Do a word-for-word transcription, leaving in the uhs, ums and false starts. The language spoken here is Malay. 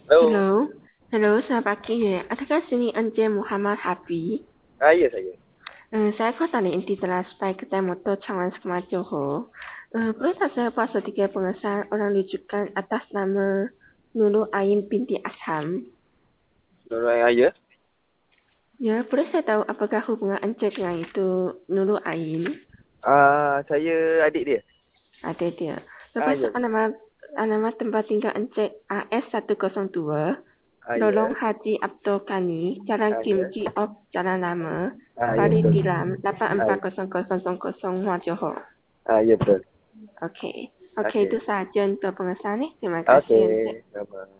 Halo. Hello, hello, selamat pagi ya. Adakah sini Encik Muhammad Hafi? Ah, ya saya. Eh, saya Fatani Inti telah supaya kedai motor Changwan Skema Johor. Eh, boleh tak saya buat sedikit pengesahan orang rujukan atas nama Nurul Ain binti Asham? Nurul Ayah. Ya, boleh saya tahu apakah hubungan Encik dengan itu Nurul Ain? Ah, saya adik dia. Ada dia. Ah, Lepas tu ya. nama, nama tempat tinggal Encik A S seratus dua, Ah, Lorong ya. Haji Abdul Kani, Jalan Ah, ya. Kimchi Off, Jalan Lama, Ah, ya Bali betul. Tilam, lapan Ah, empat kosong kosong kosong Muar Johor. ah, ya betul. Okey. Okey, itu Okey. sahaja untuk pengesahan ni. Terima kasih, Encik. Okey. Sama.